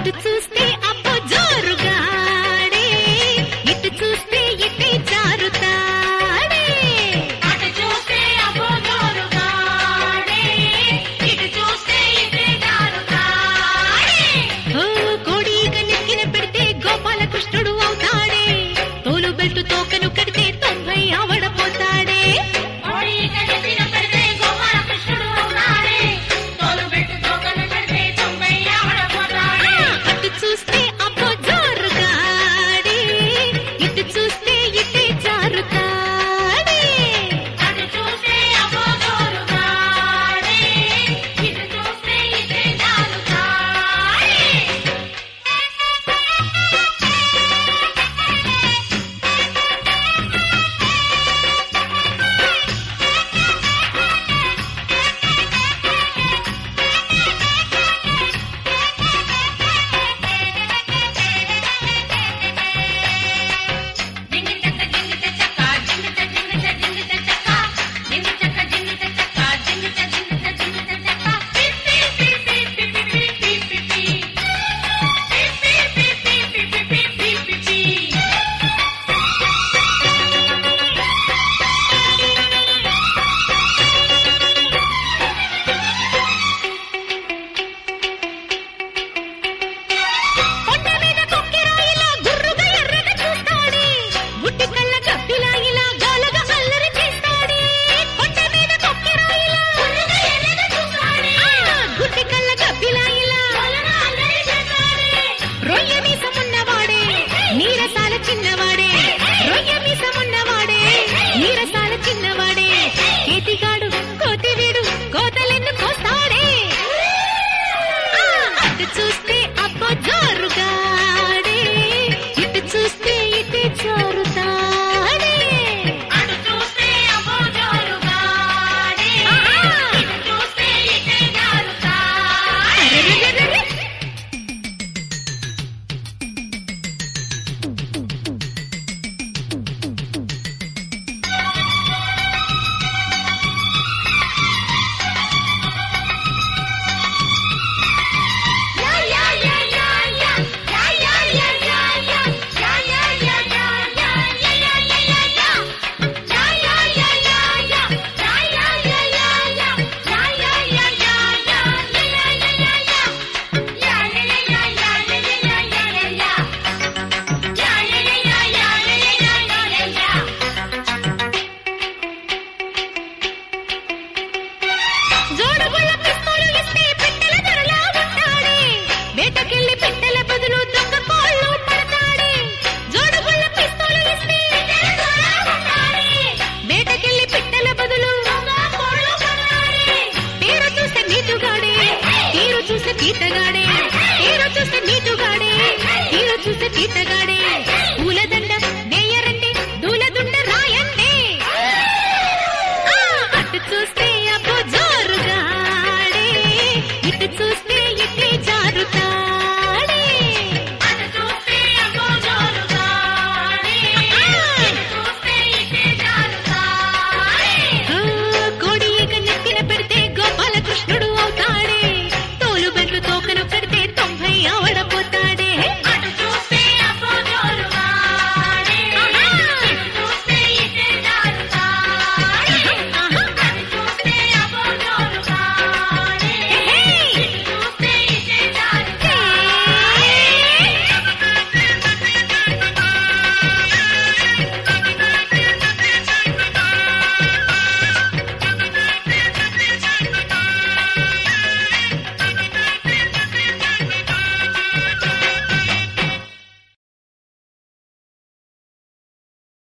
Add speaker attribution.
Speaker 1: అటు చూస్తే అప్పు జోరుగాడే, ఇటు చూస్తే ఇటే జారుతాడే.
Speaker 2: అటు చూస్తే అబ్బో జోరుగాడే, ఇటు చూస్తే ఇటే జారుతాడే.
Speaker 1: ఓ కోడిక నెక్కిన పెడితే గోపాలకృష్ణుడు అవుతాడే, తోలు బెల్టు తోకను కడితే 90 అవడపోతాడే.
Speaker 2: కోడిక నెత్తిన పెడితే గోపాలకృష్ణుడు అవుతాడే, తోలు బెట్టు తోకను కడితే 90 అవడపోతాడే.
Speaker 1: అటు చూస్తే అప్పు జోరుగాడే, ఇటు చూస్తే ఇటే జారుతాడే.
Speaker 2: అటు చూస్తే అబ్బో జోరుగాడే, ఇటు చూస్తే ఇటే జారుతాడే.
Speaker 1: కొండ మీద కొక్కెరాయిలా గుర్రుగా ఎర్రగా చూస్తాడే, గుడ్డి కళ్ళ గబ్బిలా ఇలా గోలగా అల్లరి చేస్తాడే. కొండ మీద కొక్కెరాయిలా
Speaker 2: గుర్రుగా ఎర్రగా చూస్తాడే,
Speaker 1: గుడ్డి కళ్ళ గబ్బిలా ఇలా
Speaker 2: గోలగా అల్లరి చేస్తాడే.
Speaker 1: రొయ్య మీసమున్నవాడే, నీరసాల చిన్నవాడే. రొయ్య మీసమున్నవాడే, నీరసాల చిన్నవాడే. కేతిగాడు కోతివీడు కోతలెన్ను కోస్తాడే. అటు చూస్తే అబ్బో జోరుగాడే, ఇటు చూస్తే ఇటే జారుతాడే.
Speaker 2: అటు చూస్తే అబ్బో జోరుగాడే, ఇటు చూస్తే ఇటే జారుతాడే.
Speaker 1: అరెరెరెరెరె. జోడుగుళ్ళ పిస్తోలు ఇస్తే పిట్టల ధరలా ఉంటాడే, వేటకెళ్ళి పిట్టల బదులు దొంగ కోళ్ళు పడతాడే. జోడుగుళ్ళ పిస్తోలు ఇస్తే వేటకెళ్ళి పిట్టల బదులు దొంగ కోళ్ళు పడతాడే. పేరు చూస్తే నీటుగాడే, తీరు చూస్తే తీతగాడే. పేరు చూస్తే నీటుగాడే, తీరు చూస్తే తీతగాడే. పూలదండ వేయరండి, దూలదుండ రాయండి. అటు చూస్తే అబ్బో జోరుగాడే, ఇటు చూస్తే